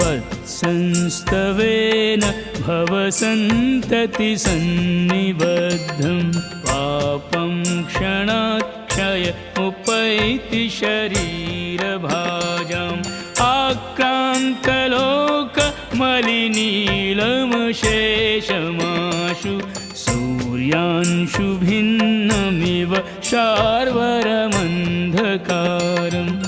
त्वत्संस्तवेन भवसन्ततिसन्निबद्धं पापं क्षणात् क्षयमुपैति शरीरभाजाम् आक्रान्तलोकमलिनीलमशेषमाशु सूर्यांशुभिन्नमिव शार्वरमन्धकारम्